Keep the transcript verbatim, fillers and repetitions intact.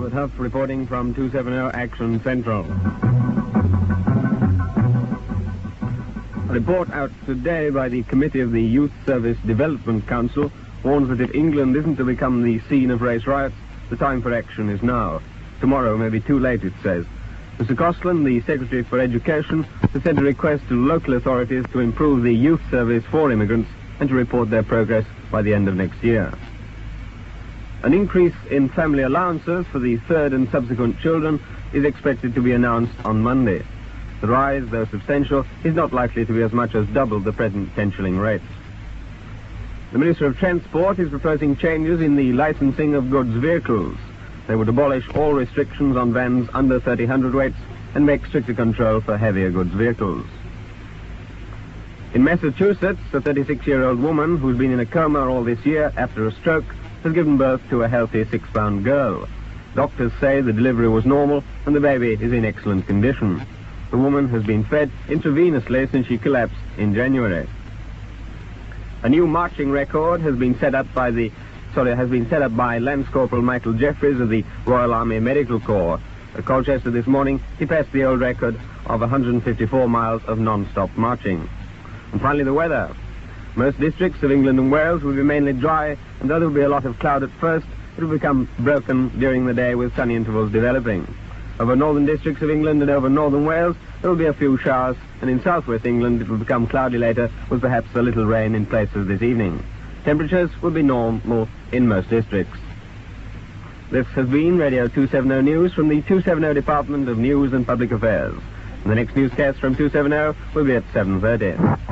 Albert Huff reporting from two seventy Action Central. A report out today by the Committee of the Youth Service Development Council warns that if England isn't to become the scene of race riots, the time for action is now. Tomorrow may be too late, it says. Mister Costlin, the Secretary for Education, has sent a request to local authorities to improve the youth service for immigrants and to report their progress by the end of next year. An increase in family allowances for the third and subsequent children is expected to be announced on Monday. The rise, though substantial, is not likely to be as much as double the present ten shilling rates. The Minister of Transport is proposing changes in the licensing of goods vehicles. They would abolish all restrictions on vans under thirty hundredweights and make stricter control for heavier goods vehicles. In Massachusetts, a thirty-six-year-old woman who's been in a coma all this year after a stroke has given birth to a healthy six-pound girl. Doctors say the delivery was normal and the baby is in excellent condition. The woman has been fed intravenously since she collapsed in January. A new marching record has been set up by the sorry has been set up by Lance Corporal Michael Jeffries of the Royal Army Medical Corps. At Colchester this morning, he passed the old record of one hundred fifty-four miles of non-stop marching. And finally, the weather. Most districts of England and Wales will be mainly dry, and though there will be a lot of cloud at first, it will become broken during the day with sunny intervals developing. Over northern districts of England and over northern Wales, there will be a few showers, and in southwest England it will become cloudy later, with perhaps a little rain in places this evening. Temperatures will be normal in most districts. This has been Radio two seventy News from the two seventy Department of News and Public Affairs. And the next newscast from two seventy will be at seven thirty.